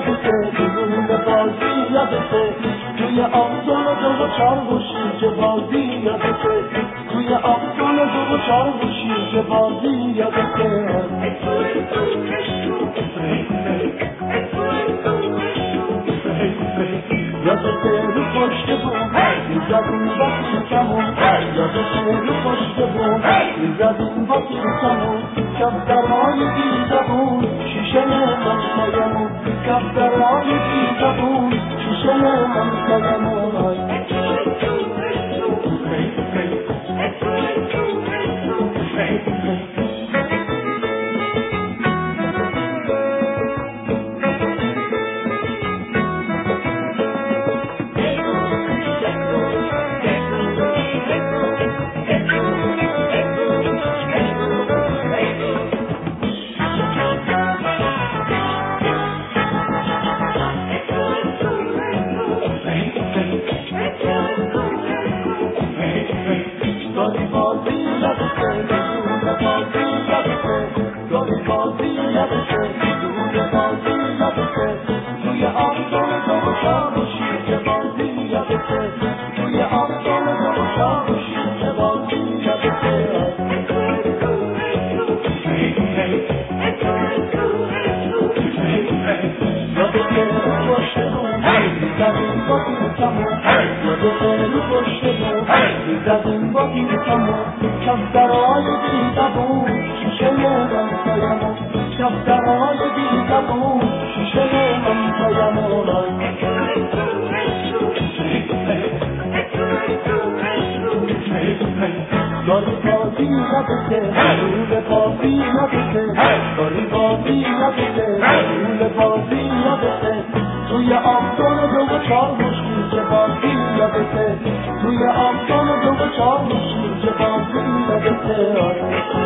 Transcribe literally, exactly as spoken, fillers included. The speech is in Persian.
یادته دون بازی یادته توی آسان دو و چار بوشی که بازی یادته توی آسان دو و چار بوشی که بازی یادته یادته رو پشت بوم میزدیم با کیکمون یادته رو پشت بوم میزدیم با کیکمون کفترهای بیزبون شیشه منطقمون کفترهای بیزبون شیشه منطقمون کفترهای بیزبون شیشه منطقمون کفترهای بیزبون شیشه منطقمون داری بازی ندته رول بازی ندته داری بازی ندته رول بازی ندته توی آسان دو و چار مشکل که بازی یادته توی آسان دو و چار مشکل که بازی یادته